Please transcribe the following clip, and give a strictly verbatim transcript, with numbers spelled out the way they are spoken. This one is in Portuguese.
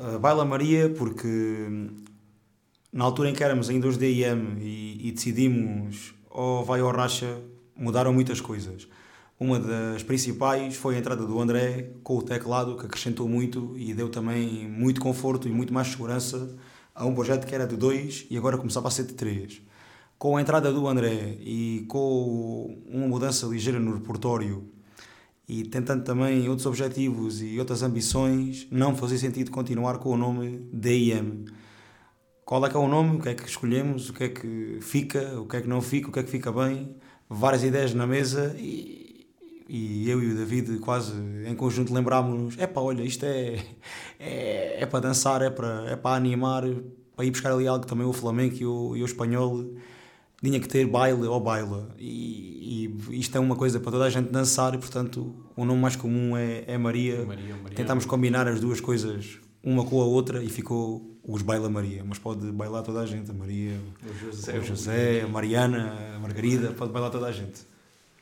uh, Baila Maria porque na altura em que éramos ainda os D I M e, e decidimos ou vai ou racha, mudaram muitas coisas. Uma das principais foi a entrada do André com o teclado, que acrescentou muito e deu também muito conforto e muito mais segurança a um projeto que era de dois e agora começava a ser de três. Com a entrada do André e com uma mudança ligeira no repertório e tentando também outros objetivos e outras ambições, não fazia sentido continuar com o nome D I M. Qual é que é o nome? O que é que escolhemos? O que é que fica? O que é que não fica? O que é que fica bem? Várias ideias na mesa e, e eu e o David quase em conjunto lembrámos-nos: epá, olha, isto é, é, é para dançar, é para, é para animar, para ir buscar ali algo que também o flamenco e o, e o espanhol tinha que ter baile ou baila. E, e isto é uma coisa para toda a gente dançar e, portanto, o nome mais comum é, é Maria. Maria, Maria. Tentámos combinar as duas coisas uma com a outra e ficou os Baila Maria, mas pode bailar toda a gente, a Maria, o José, o José, a Mariana, a Margarida, pode bailar toda a gente.